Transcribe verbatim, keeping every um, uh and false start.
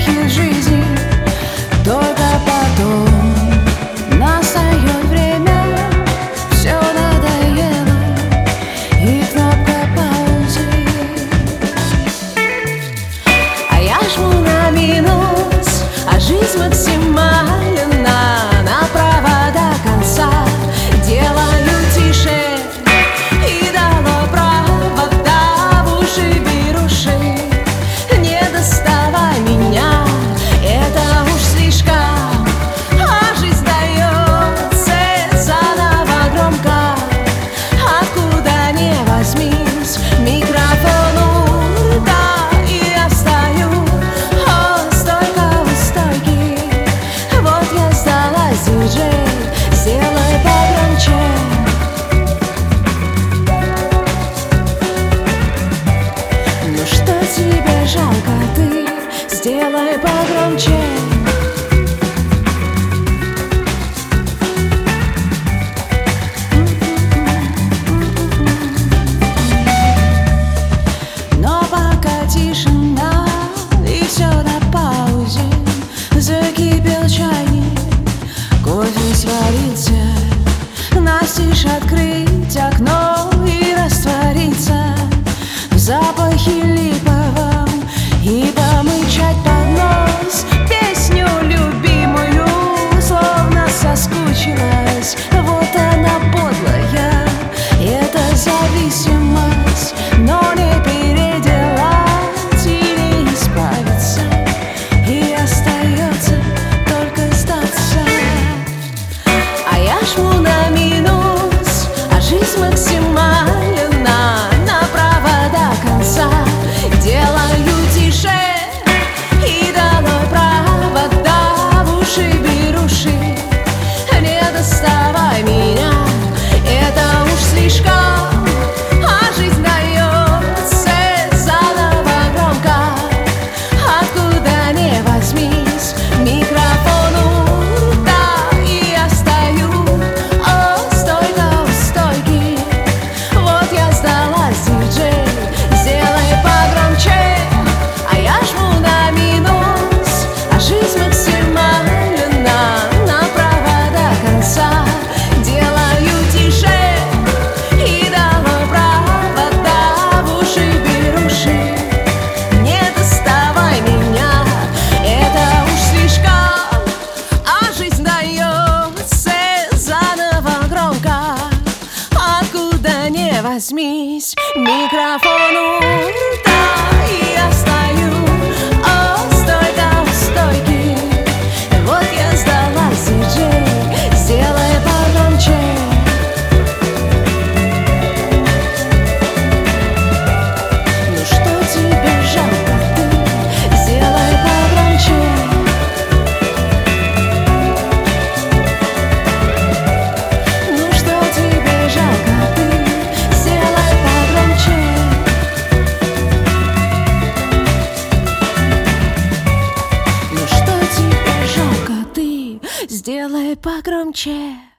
помехи жизни. Только потом настает время, все надоело, и кнопка паузы. А я жму на минус, а жизнь максимально направо до конца. Делаю тише и дало провода в уши беруши. Не доставай меня, это уж слишком. А жизнь дается заново громко. Откуда не возьмись, микрофон у рта, и я стою, о, стойка у стойки. Вот я сдалась, диджей, сделай погромче. Ну что тебе жалко, ты сделай погромче. Но пока тишина и все на паузе, закипел чайник, кофе сварится, настежь открыть окно и раствориться в запахе липовом и помычать под нос песню любимую, словно соскучилась. Вот она подлая, это зависимость, но не переделать и не исправиться, и остается только сдаться. А я жму на минус, а жизнь максимально направо до конца. Делаю тише и долой провода в уши беруши. Не доставай меня, это уж слишком. А жизнь дается заново громко. Откуда не возьмись, микрофон у рта, и я стою, о, стойка у стойки. Вот я сдалась, диджей, сделай погромче. А я жму на минус, а жизнь максимально направо до конца. Делаю тише и долой провода в уши беруши. Не доставай меня, это уж слишком. А жизнь дается заново громко. Откуда не возьмись, микрофон у рта, и я стою, о, стойка у стойки. Вот я сдалась, диджей, сделай погромче. Ну что тебе жалко, ты сделай погромче. Ну что тебе жалко, ты сделай погромче. Ну что тебе жалко, ты сделай погромче.